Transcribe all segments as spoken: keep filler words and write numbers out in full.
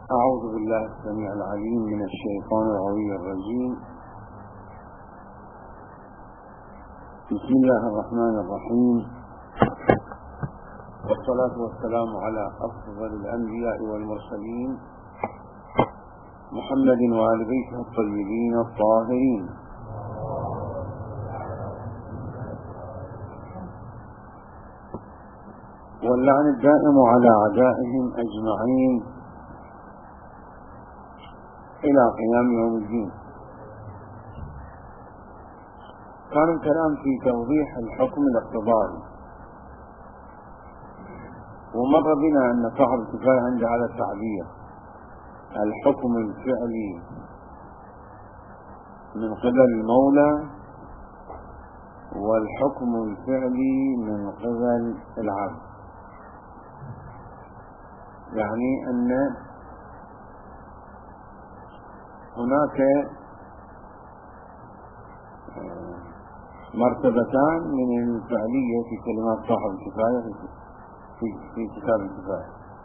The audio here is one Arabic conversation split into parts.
أعوذ بالله السميع العليم من الشيطان الغوي الرجيم. بسم الله الرحمن الرحيم، والصلاة والسلام على أفضل الأنبياء والمرسلين محمد وآل بيته الطيبين الطاهرين، واللعن الدائم على أعدائهم أجمعين إلى قيام يوم الدين. كان الكلام في توضيح الحكم الاقتضائي، ومر بنا أن صاحب الكفاية عند هذا التعبير الحكم الفعلي من قبل المولى والحكم الفعلي من قبل العبد، يعني أن هناك مرتبتان من الفعلية في كلمات صاحب الكفاية في في كتاب الكفاية: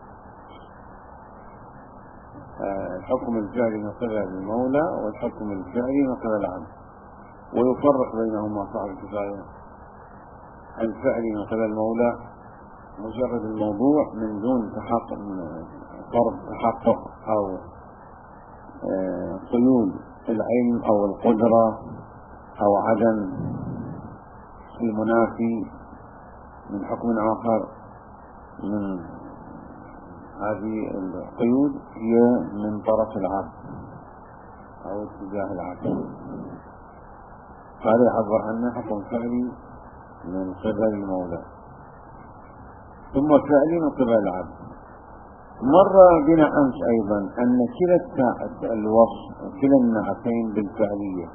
الحكم الفعلي من قبل المولى والحكم الفعلي من قبل العبد، ويفرق بينهما صاحب الكفاية. الفعلي من قبل المولى مجرد الموضوع من دون تحقق فرض تحقق أو قيود العلم أو القدرة أو عدم المنافي من حكم آخر. من هذه القيود هي من طرف العبد أو اتجاه العبد، هذا يعبر عنه حكم فعلي من قبل المولى، ثم فعلي من قبل العبد. مر بنا أمس أيضا أن كلا الوصف كلا النعتين بالفعلية،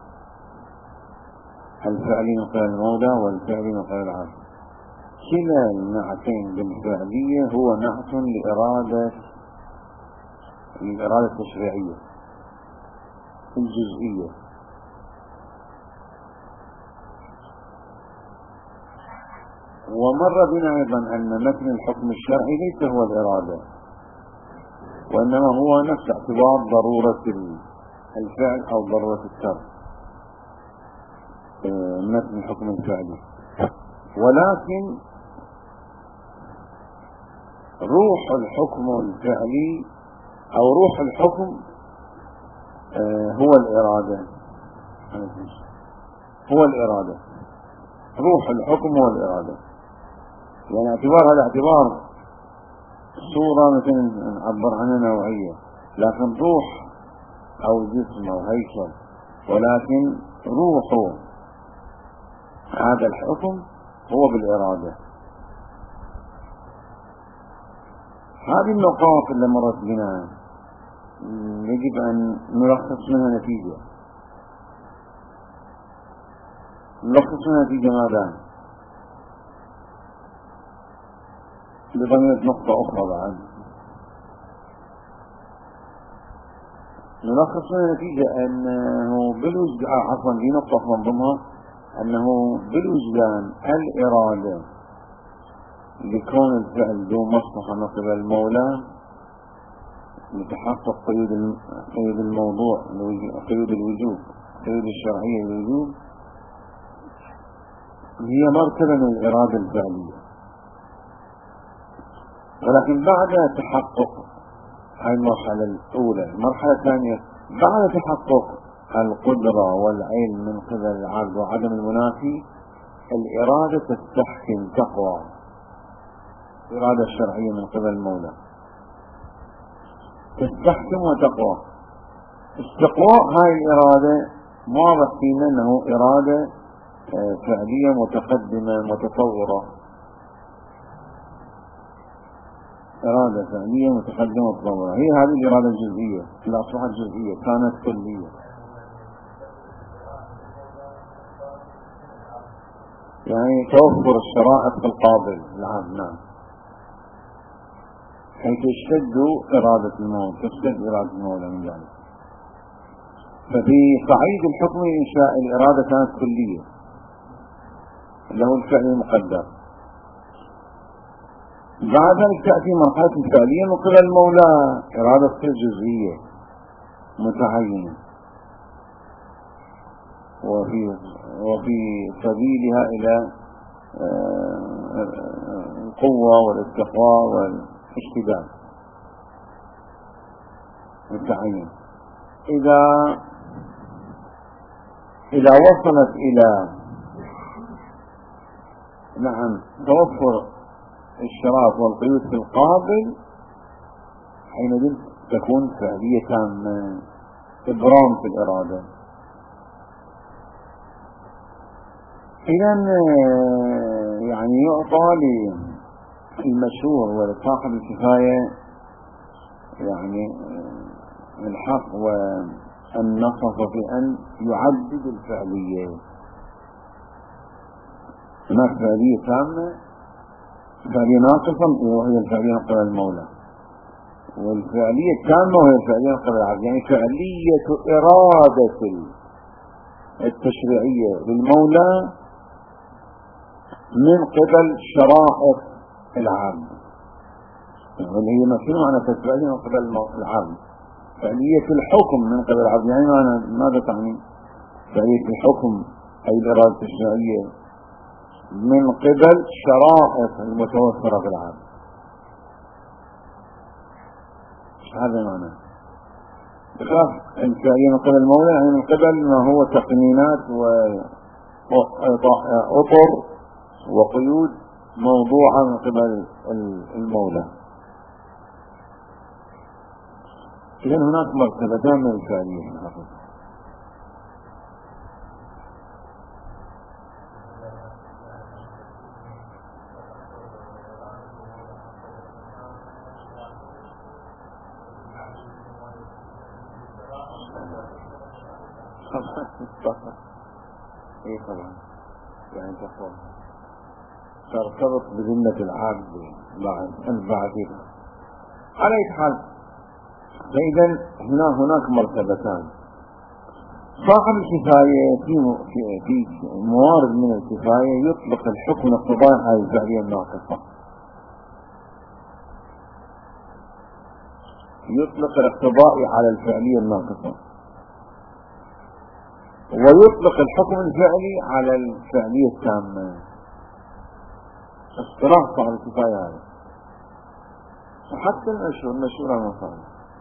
الفعلي من قبل المولى والفعلي من قبل العبد، كلا النعتين بالفعلية هو نعت لإرادة الإرادة التشريعية الجزئية. ومر بنا أيضا أن متن الحكم الشرعي ليس هو الإرادة، وإنما هو نفس اعتبار ضرورة الفعل أو ضرورة الترك متن الحكم الفعلي، ولكن روح الحكم الفعلي أو روح الحكم هو الإرادة، هو الإرادة روح الحكم هو الإرادة. يعني اعتبار هذا اعتبار صورة مثل نعبر عنها نوعية، لكن روح أو جسم أو هيكل، ولكن روح هذا الحكم هو بالإرادة. هذه النقاط اللي مرت بنا يجب أن نلخص منها نتيجة. نلخص منها نتيجة ماذا؟ بضمير نقطة أخرى بعد نلخص منها نتيجة أنه بالوجدان، عفوا دي نقطة من ضمنها، أنه بالوجدان الإرادة لكون الفعل ذو مصلحة من قبل المولى لتحقق قيود قيود الموضوع، قيود الوجوب، قيود الشرعية للوجوب، هي مرتبة من الإرادة الفعلية. ولكن بعد تحقق هذه المرحلة الأولى، المرحلة الثانية بعد تحقق القدرة والعلم من قبل العبد وعدم المنافي، الإرادة تستحكم تقوى، الإرادة الشرعية من قبل المولى تستحكم وتقوى. استقواء هذه الإرادة واضح فينا أنه إرادة فعلية متقدمة متطورة، إرادة فعلية متقدمة متطورة. هي هذه الإرادة الجزئية اللي أصبحت جزئية كانت كلية، يعني توفر الشرائط في القابل العبد، نعم، حيث تشتد إرادة المولى، تشتد إرادة المولى من ذلك. ففي صعيد الحكم إنشاء الإرادة كانت كلية اللي هو الفعل المقدر، بعد ذلك تأتي مرحلة الفعلية من قبل المولى، إرادة تصير جزئية متعينة وفي وفي سبيلها إلى القوة والاستقرار والاشتداد والتعيين. إذا إذا وصلت إلى نعم توفر الشراط والقيود في القابل، حينئذ تكون فعلية تامة، إبرام في الإرادة. إذن يعني يعطى للمشهور ولصاحب الكفاية يعني الحق والنصف في أن يعدد الفعلية. هناك فعلية تامة، فعلية ناقصة وهي الفعلية من قبل المولى، والفعلية التامة وهي الفعلية من قبل العبد. يعني فعلية إرادة التشريعية للمولى من قبل شرائط العبد، واللي هي مفهوم عن الفعلية من قبل العبد. فعلية الحكم من قبل العبد، يعني ماذا تعني فعلية الحكم؟ أي الإرادة التشريعية من قبل شرائط المتوفرة في العبد. هذا معنى بخلاف الفعلية من قبل المولى، يعني من قبل ما هو تقنينات وأطر وقيود موضوعة من قبل المولى. إذن هناك مرتبتان من الفعلية. ايه طبعا يعني تقوم ترتبط بذمة العبد بعد بعد على اي حال. فاذا هنا هناك مرتبتان. صاحب الكفاية في في موارد من الكفاية يطلق الحكم الاقتضائي على الفعلية الناقصة، يطلق الاقتضائي على الفعلية الناقصة، ويطلق الحكم الفعلي على الفعلية التامة. اصطلاح صاحب الكفاية هذا، وحتى المشهور المشهور على المصالح.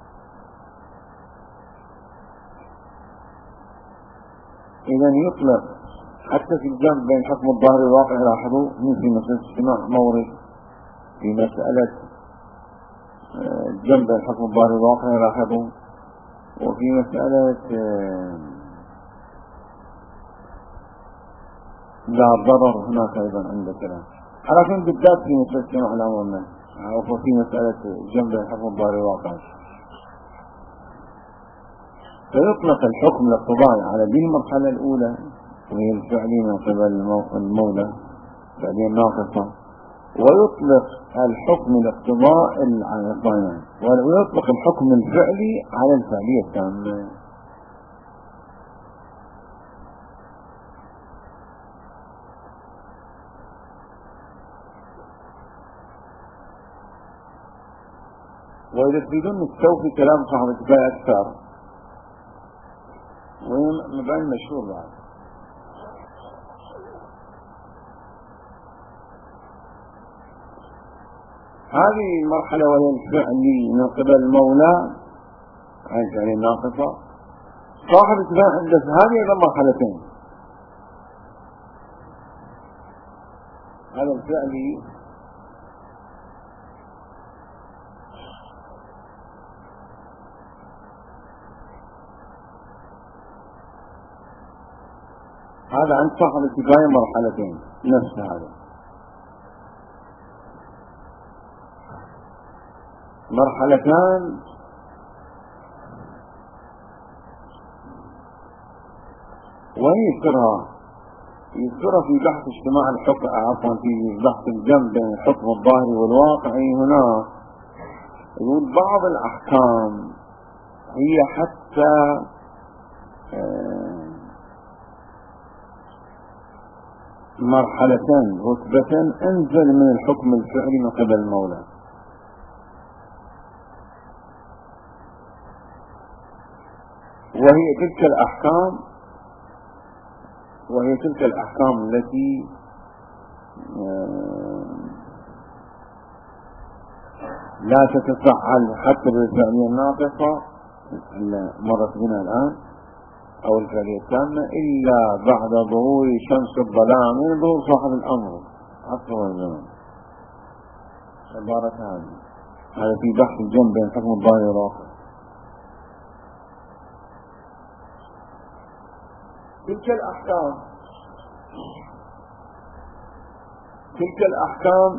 إذا يطلق حتى في الجمع بين حكم الظاهر والواقع. لاحظوا في مسألة اجتماع مورد، في مسألة الجمع بين حكم الظاهر والواقع لاحظوا، وفي مسألة لا ضرر هناك أيضا عند كلام. حركين بالذات في مسألة اجتماع الأمر منه، وفي مسألة جمع بين حكم الظاهر والواقع. فيطلق الحكم الاقتضائي على دي المرحلة الأولى وهي الفعلية من قبل المولى، فعلية ناقصة، ويطلق الحكم الاقتضائي على الثاني، ويطلق الحكم الفعلي على الفعلية التامة. وإذا تريدون نستوفي كلام صاحب الكفاية أكثر، ومبين مشهور بعد. هذه المرحلة وهي الفعلي من قبل المولى، هذه الفعلية الناقصة. صاحب الكفاية عنده هذه أيضا مرحلتين. هذا الفعلي هذا عند صاحب الكفاية مرحلتين نفس هذا. مرحلتان وهي يذكرها يذكرها في بحث اجتماع الحكم، عفوا في بحث الجمع بين الحكم الظاهري والواقعي. هنا يقول بعض الأحكام هي حتى مرحلتان رتبتان أنزل من الحكم الفعلي من قبل المولى. وهي تلك الأحكام وهي تلك الأحكام التي لا تتفعل حتى بالفعلية الناقصة مرت بنا الآن أو الفعلية التامة إلا بعد ظهور شمس الظلام من ظهور صاحب الأمر عصر والزمان. عبارة هذه هذا في بحث الجنب بين حكم الظاهر والواقع. تلك الأحكام تلك الأحكام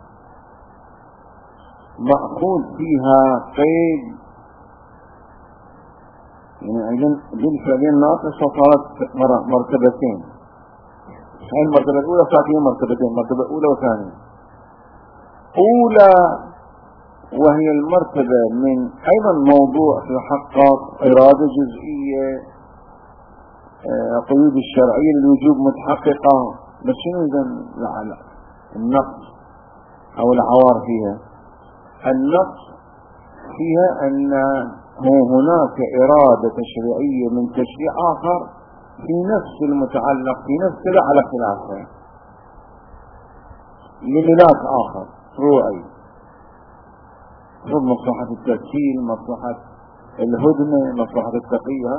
مأخوذ فيها قيد، يعني أيضا بالفعلية الناقصة صارت مرتبتين. هاي المرتبة الأولى صارت هي مرتبتين، مرتبة أولى وثانية. أولى وهي المرتبة من أيضا موضوع يحقق إرادة جزئية، قيود الشرعية للوجوب متحققة، بس شنو إذا النقص أو العوار فيها؟ النقص فيها أن هناك إرادة تشريعية من تشريع آخر في نفس المتعلق في نفس لا على خلافه لملاك آخر فروعي، مصلحة التسهيل، مصلحة الهدنة، مصلحة التقية،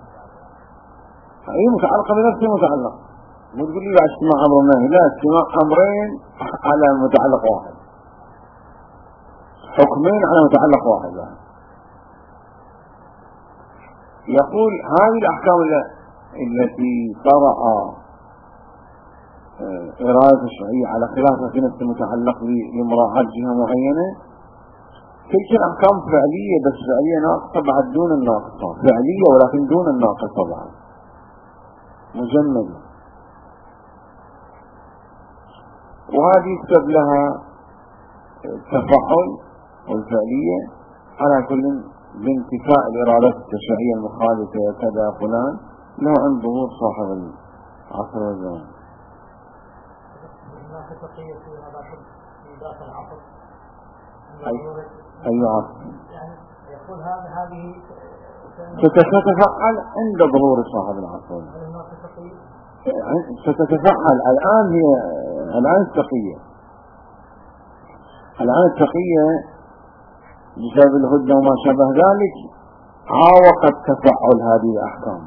هي متعلقة بنفس المتعلق. مو تقول لي لا اجتماع أمر ونهي، لا، اجتماع أمرين على متعلق واحد، حكمين على متعلق واحد. يعني يقول هذه الأحكام التي طرأ إرادة الشرعية على خلافها في نفس المتعلق لمراعاة جهة معينة، تلك الأحكام فعلية، بس فعلية ناقصة بعد دون الناقصة، فعلية ولكن دون الناقصة بعد مجمدة، وهذه يكتب لها التفاعل والفعلية على كل بانتفاء الإرادات التشريعية المخالفة كذا فلان له عند ظهور صاحب العصر والزمان. أي عصر يقول هذا هذه ستتفعل عند ظهور صاحب العصر، ستتفعل الآن. هي الآن التقية الآن التقية بسبب الهدنة وما شابه ذلك عاوقت تفعل هذه الأحكام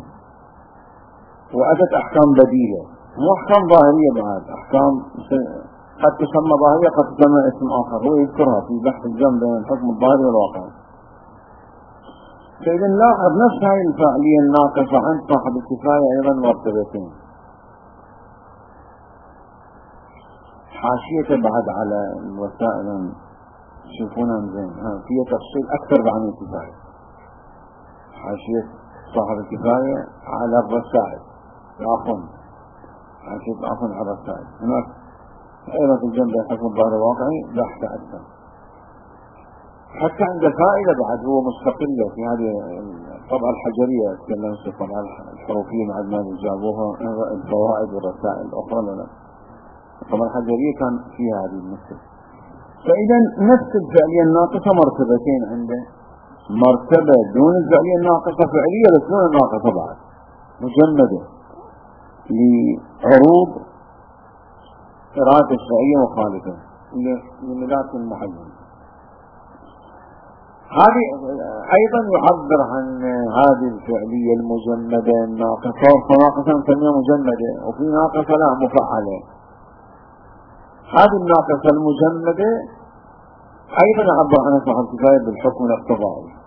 وأتت أحكام بديلة، مو أحكام ظاهرية بعد، أحكام قد تسمى ظاهرية قد تسمى اسم آخر، هو يذكرها في بحث الجنب بين الحكم الظاهري والواقع. فإذا نلاحظ نفس هذه الفعلية الناقصة عند صاحب الكفاية أيضا مرتبتين. حاشية بعد على الوسائل شوفونا زين، فيها تفصيل أكثر عن الكفاية. حاشية صاحب الكفاية على الرسائل، عفوا حاشية عفوا على الرسائل، هناك أيضا في الجنب الحكم الظاهري الواقعي بحث أكثر، حتى عند فائدة بعد هو مستقلة في هذه الطبعة الحجرية، تكلم في الطبعة الحروفية مع ما جابوها الفوائد والرسائل الأخرى لنا. الطبعة الحجرية كان فيها هذه المسألة. فإذا نفس الفعلية الناقصة مرتبتين عنده، مرتبة دون الفعلية الناقصة فعلية بس دون الناقصة بعد مجمدة لعروض إرادة الشرعية مخالفة لملاك معين. هذه أيضا يعبر عن هذه الفعلية المجمدة الناقصة، فناقصة نسميها مجمدة، وفي ناقصة لا مفعلة. هذه الناقصة المجمدة أيضا يعبر عنها صاحب الكفاية بالحكم الاقتضائي.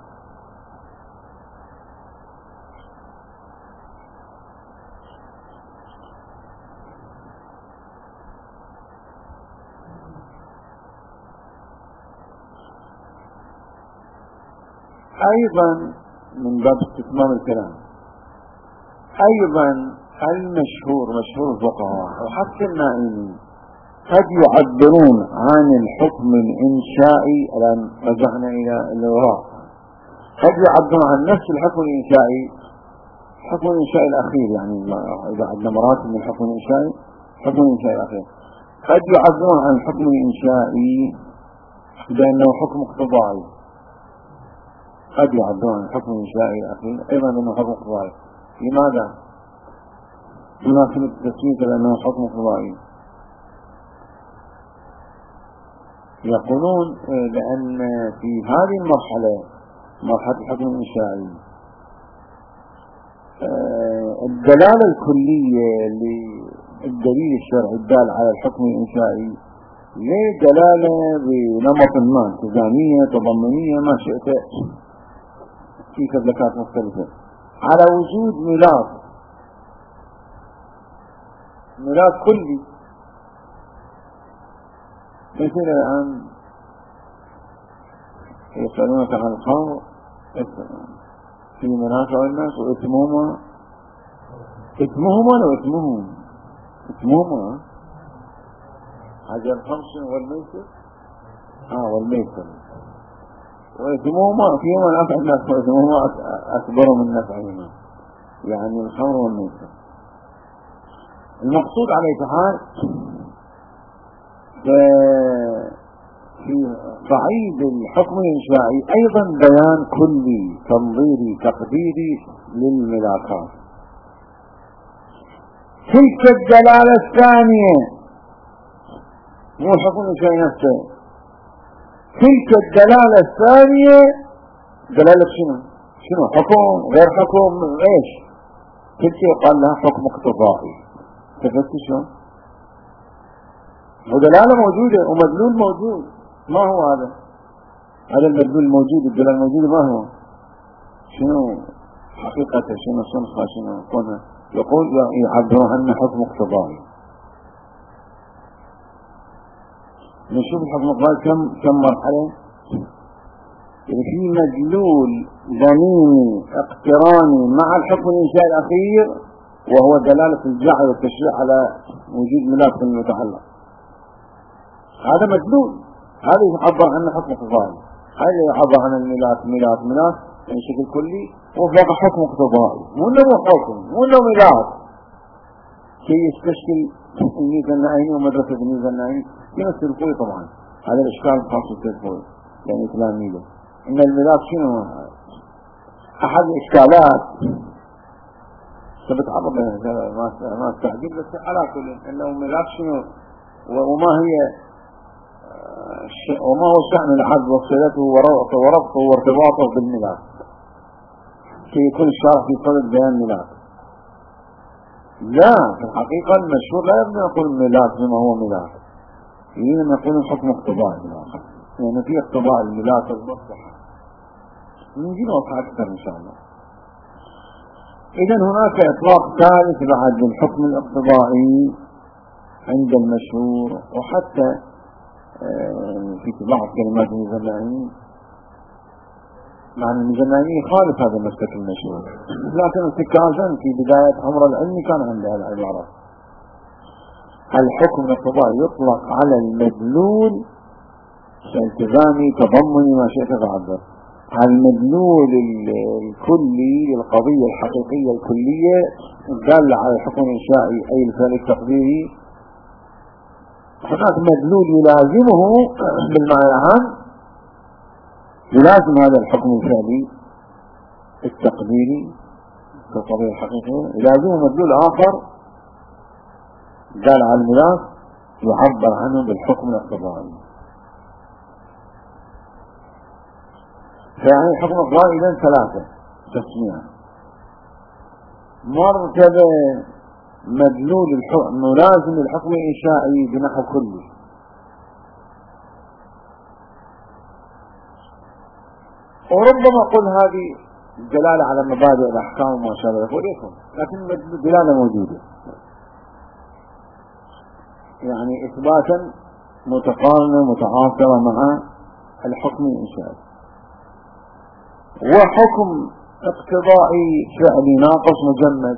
أيضا من باب استتمام الكلام، أيضا المشهور مشهور الفقهاء وحتى النائمين قد يعبرون عن الحكم الإنشائي. الآن رجعنا إلى الوراء، قد يعبرون عن نفس الحكم الإنشائي، الحكم الإنشائي الأخير، يعني إذا عندنا مراتب من الحكم الإنشائي، حكم الإنشائي الأخير. قد يعبرون عن الحكم الإنشائي بأنه حكم اقتضائي، قد يعبرون عن الحكم الإنشائي الأخير أيضا بأنه حكم اقتضائي. لماذا؟ بمناسبة التسمية لأنه حكم اقتضائي. يقولون لأن في هذه المرحلة مرحلة الحكم الإنشائي الدلالة الكلية للدليل الشرعي الدال على الحكم الإنشائي ليه دلالة بنمط ما، التزامية تضمنية ما شئت في تدلكات مختلفة على وجود ميلاد ميلاد كلي. مثل الآن يسألونك عن الخمر في منافع الناس وإثمهما إثمهما لو إثمهم إثمهما حاجة الخمس والميسر آه والميسر وإثمهما فيما نفع الناس وإثمهما أكبر من نفعهما، يعني الخمر والميسر. المقصود عليه تعالى في صعيد الحكم الإنشائي أيضا بيان كلي تنظيري تقديري للملاكات. تلك الدلالة الثانية مو الحكم الإنشائي نفسه، تلك الدلالة الثانية دلالة شنو؟ شنو حكم غير حكم ايش؟ تلك يقال لها حكم اقتضائي. تفكر شلون؟ ودلالة موجودة ومدلول موجود. ما هو هذا؟ هذا المدلول الموجود الدلالة الموجودة ما هو؟ شنو حقيقته؟ شنو صنفها؟ شنو كونها؟ يقول يعبرون عنه حكم اقتضائي. نشوف الحكم الاقتضائي كم كم مرحلة. يعني في مدلول ضميمي اقتراني مع الحكم الإنشائي الأخير وهو دلالة الجعل والتشريع على وجود ملاك من المتعلق. هذا مدلول، هذا يعبر عنه حكم اقتضائي. هذا يعبر عن الملاك ملاك ملاك يعني شكل كلي وفوق حكم اقتضائي، مو انه حكم مو انه ملاك شيء يستشكل الميزة النائمي ومدرسة الميزة النائمي يمثل الكوي. طبعا هذا الاشكال الخاص بالكوي يعني تلاميذه ان الملاك شنو احد الاشكالات بتعرض ما استعجل بس على كل انه ملاك شنو وما هي وما هو شأن العبد وصلته وربطه وارتباطه بالملاك كي يكون الشارع في صدد بيان ملاك. لا في الحقيقة المشهور لا يبدو يقول ملاك بما هو ملاك، يجب يقول الحكم اقتضاء بالآخر يعني في اقتضاء الملاك المصلحة نجي نوضح أكثر إن شاء الله. إذا هناك إطلاق ثالث بعد الحكم الاقتضائي عند المشهور وحتى في بعض كلمات المجنانين مع المجنانين يخالف هذا المسلك المشهور، لكن اتكازا في بداية عمر العلم كان عندها العبارة الحكم الاقتضائي يطلق على المدلول التزامي تضمني ما شئت تعبر على المدلول الكلي للقضية الحقيقية الكلية الدالة على الحكم الإنشائي أي الفعل التقديري. هناك مدلول يلازمه بالمعنى العام يلازم هذا الحكم الفعلي التقديري في القضية الحقيقية، يلازمه مدلول آخر دال على الملاك يعبر عنه بالحكم الاقتضائي. فيعني الحكم الاقتضائي إذن ثلاثة تسمية. مرتبة مدلول الحكم ملازم الحكم الإنشائي بنحو كلي، وربما أقول هذه دلالة على مبادئ الأحكام وما شابه ذلك، لكن الدلالة موجودة يعني إثباتا متقارنة متعاصرة مع الحكم الإنشائي. وحكم اقتضائي فعلي ناقص مجمد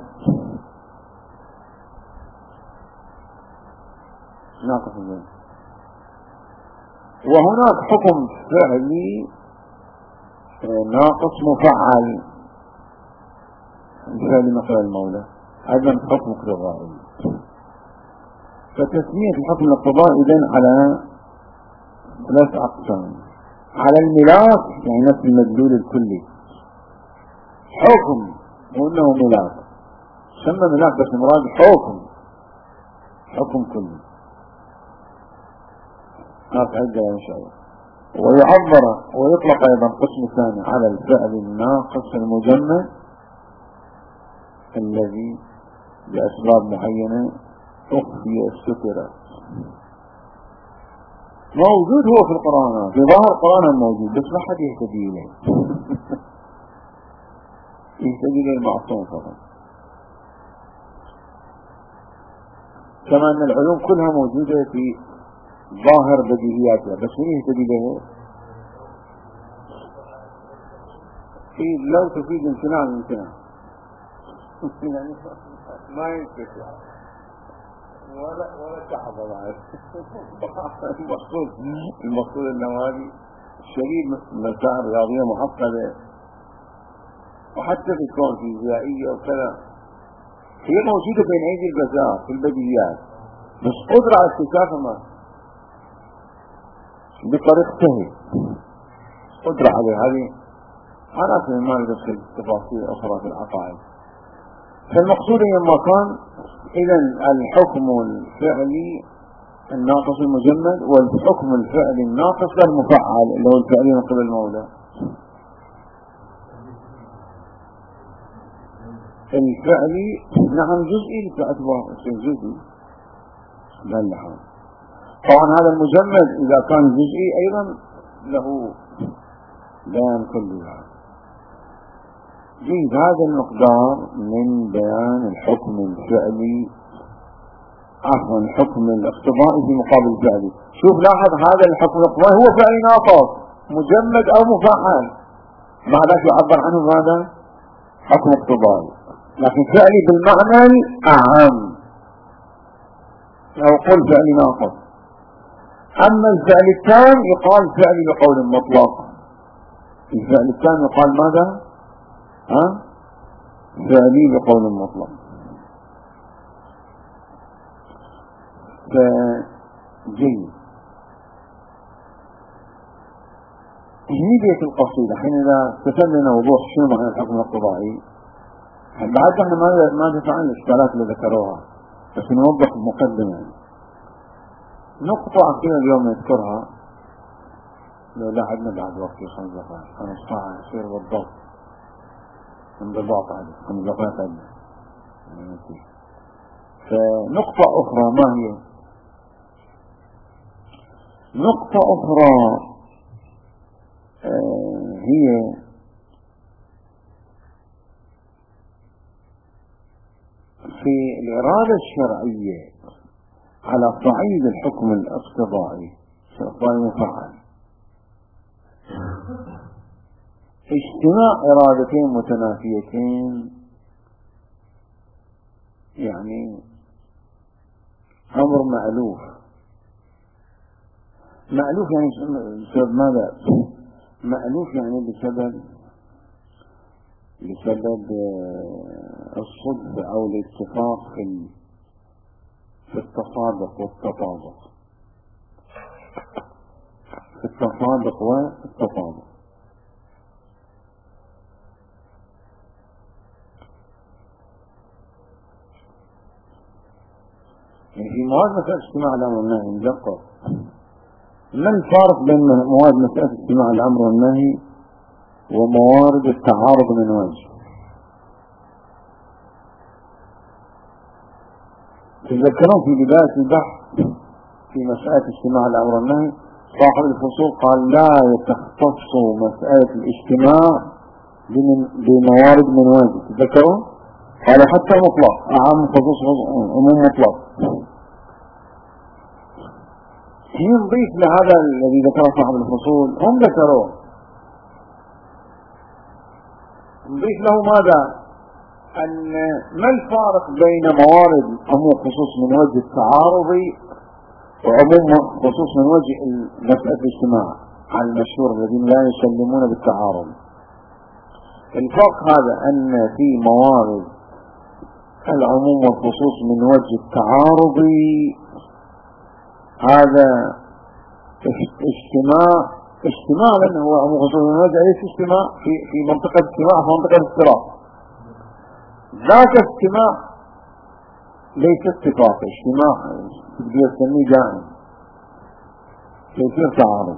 ناقص مجمد. وهناك حكم فعلي ناقص مفعل فعل مثل المولى أيضا حكم اقتضائي. فتسمية الحكم الاقتضائي إذن على ثلاث أقسام. على الملاك يعني نفس المدلول الكلي، حكم وإنه ملاك سمى ملاك بس مراد حكم حكم كلي ما تعدى إن شاء الله. ويعبر ويطلق أيضا قسم ثاني على الفعل الناقص المجمد الذي لأسباب معينة أخفي السترة، موجود هو في القرآن، في ظاهر القرآن موجود بس ما حد يهتدي إليه يهتدي إليه المعصوم فقط. كما أن العلوم كلها موجودة في ظاهر بديهياتها بس من يهتدي له؟ في لو تفيد امتناع الامتناع يعني ما ينتفع ولا ولا تحظى معه. المقصود المقصود انه هذه الشديد مسائل رياضيه معقده وحتى في الكون فيزيائيه وكذا هي موجوده بين ايدي البشر في البديهيات بس قدره على اكتشافها ما بطريقته قدره على هذه عناصر ما ندخل تفاصيل اخرى في العقائد. فالمقصود لما كان إذا الحكم الفعلي الناقص المجمد والحكم الفعلي الناقص المفعل اللي هو الفعلي من قبل المولى. الفعلي نعم جزئي باعتبار جزئي لا اللحام. طبعا هذا المجمد إذا كان جزئي أيضا له بيان كلي. جيد هذا المقدار من بيان الحكم الفعلي عفوا الحكم الاقتضائي في مقابل الفعلي. شوف لاحظ هذا الحكم الاقتضائي هو فعلي ناقص مجمد او مفعل ماذا يعبر عنه هذا حكم اقتضائي لكن فعلي بالمعنى الأعم او قل فعلي ناقص. اما الفعل التام يقال فعلي بقول مطلق. الفعل التام يقال ماذا؟ ها؟ فعلي بقول مطلق. فجيد هنيدية القصيدة حين إذا تسلنا وضوح شنو معنى الحكم الاقتضائي بعد احنا ما ما دفعنا الاشكالات اللي ذكروها بس نوضح المقدمة. نقطة أخيرة اليوم نذكرها لو لا عدنا بعد وقت خمس دقائق خمس ساعة يصير بالضبط انضباط عليه خمس دقائق عدنا. فنقطة أخرى ما هي؟ نقطة أخرى آه هي في الإرادة الشرعية على صعيد الحكم الاقتضائي شرطان مفعل. اجتماع إرادتين متنافيتين يعني أمر مألوف. مألوف يعني بسبب ماذا؟ مألوف يعني بسبب بسبب الصدق أو الاتفاق في في التصادق والتطابق في التصادق والتطابق. يعني في مواد مسألة اجتماع الأمر والنهي ندقق ما الفارق بين مواد مسألة اجتماع الأمر والنهي وموارد التعارض من وجه؟ تذكرون في بداية البحث في مسألة اجتماع الأمر والنهي صاحب الفصول قال لا تختص مسألة الاجتماع بموارد من وجه. تذكرون؟ قال حتى مطلق أعم خصوص عموم مطلق. نضيف لهذا الذي ذكره صاحب الفصول هم ذكروه نضيف له ماذا؟ أن ما الفارق بين موارد عموم خصوص من وجه التعارض وعموم خصوص من وجه مسألة الاجتماع على المشهور الذين لا يسلمون بالتعارض. الفرق هذا أن في موارد العموم والخصوص من وجه التعارض هذا اجتماع اجتماع لأنه هو أمو خصوصا هذا ليس اجتماع في في منطقة اجتماع في منطقة اضطراب. ذاك اجتماع ليس اتفاق، اجتماع تقدر تسميه دائم يصير تعارض.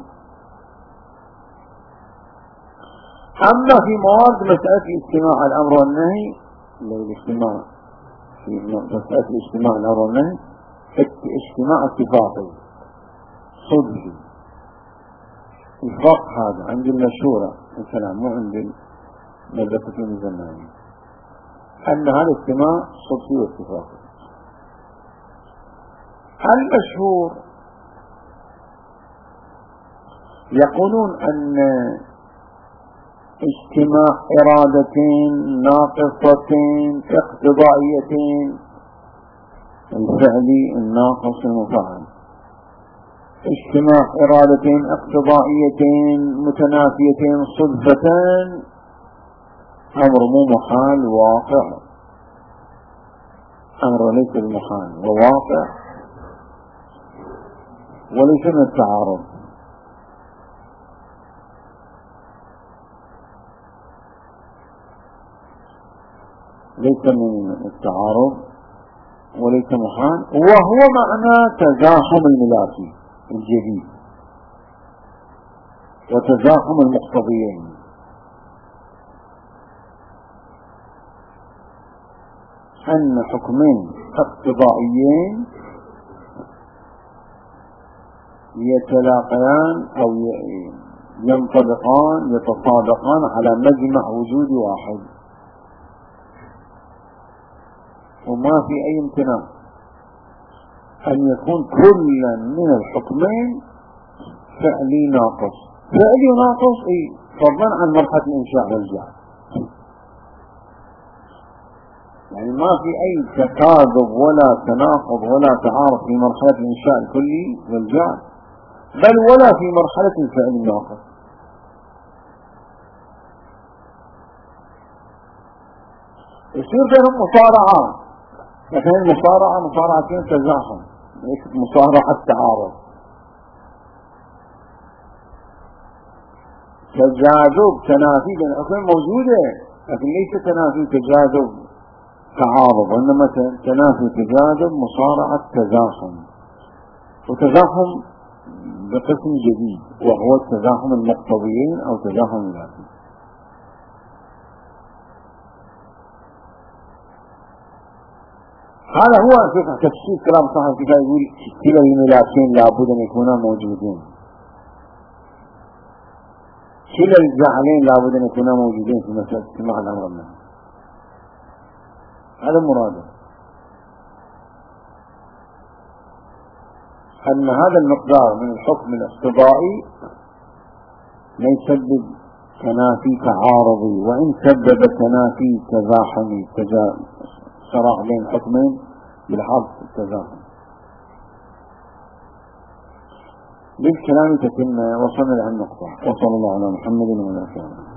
أما في موارد مسألة الاجتماع الأمر والنهي، لو الاجتماع في مسألة الاجتماع الأمر والنهي اجتماع اتفاقي صدفي الفرق هذا عند المشهورة مثلا مو عند مدرسة الميزانية أن هذا اجتماع صدفي واتفاقي. المشهور يقولون أن اجتماع إرادتين ناقصتين اقتضائيتين الفعلي الناقص المفعل، اجتماع إرادتين اقتضائيتين متنافيتين صدفتان أمر مو محال واقع، أمر ليس المحال وواقع وليس من التعارض. ليس من التعارض وليس محال، وهو معنى تزاحم الملاكي الجديد وتزاحم المقتضيين. أن حكمين اقتضائيين يتلاقيان أو ينطبقان يتصادقان على مجمع وجود واحد، وما في أي امتناع أن يكون كل من الحكمين فعلي ناقص. فعلي ناقص إيه؟ فضلا عن مرحلة الإنشاء والجعل، يعني ما في أي تكاذب ولا تناقض ولا تعارض في مرحلة الإنشاء الكلي والجعل، بل ولا في مرحلة الفعل الناقص. يصير بينهم مصارعة، لكن المصارعة مصارعتين تزاحم ليست مصارعة تعارض. تجاذب تنافي بين الحكمين موجودة، لكن ليس تنافي تجاذب تعارض، وإنما تنافي تجاذب مصارعة تزاحم، وتزاحم بقسم جديد وهو التزاحم المقتضيين أو تزاحم الذاتي. هذا هو تفسير كلام صاحب الكتاب، يقول كلا الملاكين لابد أن يكونا موجودين، كلا الجعلين لابد أن يكونا موجودين في مسألة اجتماع الأمر والنهي. هذا مراده، أن هذا المقدار من الحكم الاقتضائي لا يسبب تنافي تعارضي، وإن سبب تنافي تزاحمي صراع بين حكمين بالحظ التزاحم. بالكلام تتم وصلنا إلى النقطة. وصلى الله على محمد وعلى آله وصحبه.